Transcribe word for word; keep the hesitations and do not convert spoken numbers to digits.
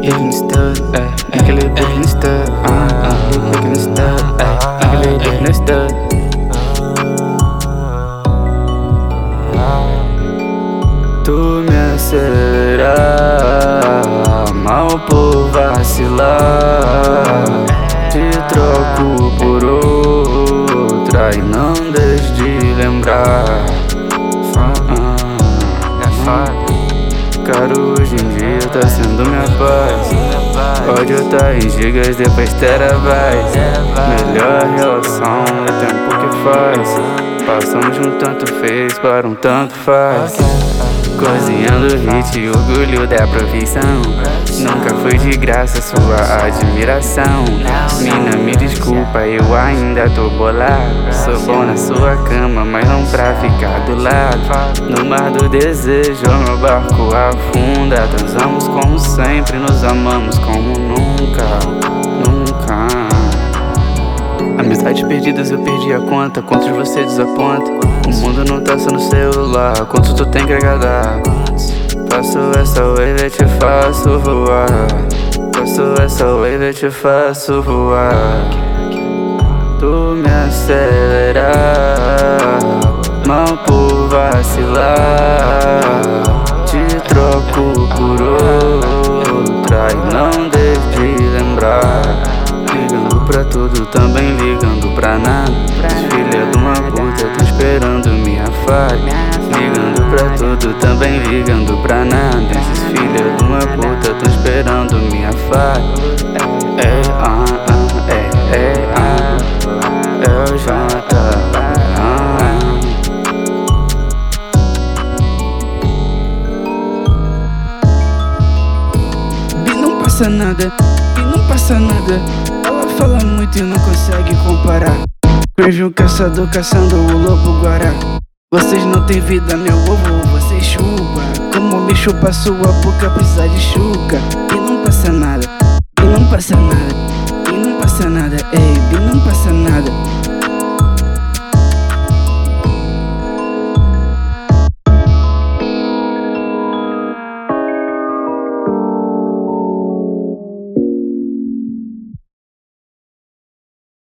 stud, ay, aquele bico no stud, ah, ah, bico no stud, ay, aquele bico no stud. Tu me acelerar, mal por vacilar. Te troco por outra e não deixe de lembrar. Caro, hoje em dia tá sendo minha paz. Ódio tá em gigas, depois terabytes. Melhor relação é tempo que faz. Passamos de um tanto fez para um tanto faz. Cozinhando hit, orgulho da profissão. Nunca foi de graça sua admiração. Mina, me desculpa, eu ainda tô bolado. Sou bom na sua cama, mas não pra ficar do lado. No mar do desejo, meu barco afunda. Transamos como sempre, nos amamos como nunca, nunca. Amizades perdidas, eu perdi a conta. Quantos você desaponta? O mundo não tá só no celular. Quanto tu tem que agradar? Faço essa wave e te faço voar. Faço essa wave e te faço voar. Tu me acelerar, mal por vacilar. Te troco por outra e não deixe de lembrar. Ligando pra tudo, também ligando pra nada. Filha de uma puta, tô esperando minha falha. Ligando pra tudo, também ligando pra nada. Esses filhos de uma puta, tô esperando minha falha. É, ah, ah, é, é, ah, é o Jota, ah. Bi não passa nada, Bi não passa nada. Ela fala muito e não consegue comparar. Vejo um caçador caçando o lobo guará. Vocês não têm vida, meu ovo, vocês chupa. Como me chupa sua boca, precisa de chuca. E